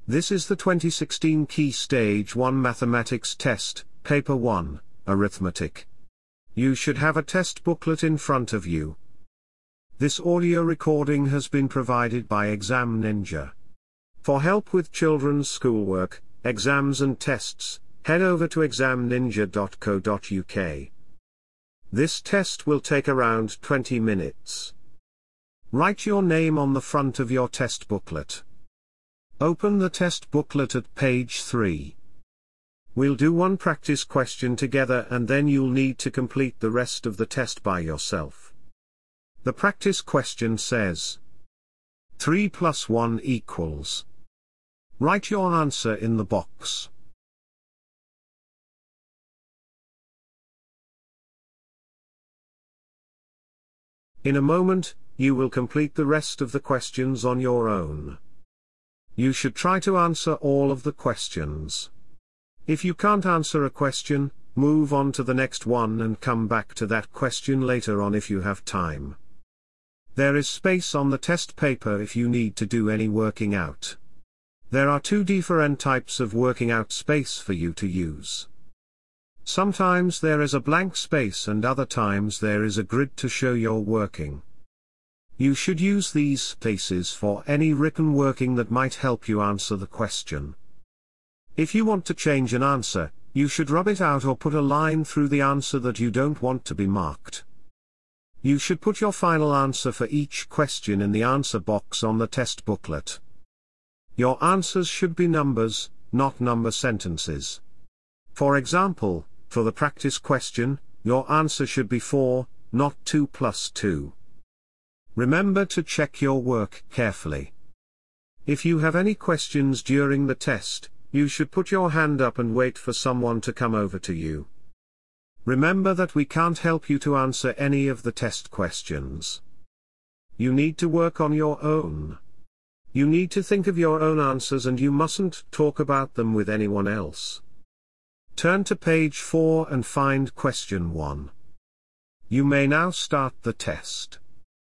This is the 2016 Key Stage 1 Mathematics Test, Paper 1, Arithmetic. You should have a test booklet in front of you. This audio recording has been provided by Exam Ninja. For help with children's schoolwork, exams and tests, head over to examninja.co.uk. This test will take around 20 minutes. Write your name on the front of your test booklet. Open the test booklet at page 3. We'll do one practice question together and then you'll need to complete the rest of the test by yourself. The practice question says 3 plus 1 equals. Write your answer in the box. In a moment, you will complete the rest of the questions on your own. You should try to answer all of the questions. If you can't answer a question, move on to the next one and come back to that question later on if you have time. There is space on the test paper if you need to do any working out. There are two different types of working out space for you to use. Sometimes there is a blank space and other times there is a grid to show your working. You should use these spaces for any written working that might help you answer the question. If you want to change an answer, you should rub it out or put a line through the answer that you don't want to be marked. You should put your final answer for each question in the answer box on the test booklet. Your answers should be numbers, not number sentences. For example, for the practice question, your answer should be 4, not 2 plus 2. Remember to check your work carefully. If you have any questions during the test, you should put your hand up and wait for someone to come over to you. Remember that we can't help you to answer any of the test questions. You need to work on your own. You need to think of your own answers and you mustn't talk about them with anyone else. Turn to page 4 and find question 1. You may now start the test.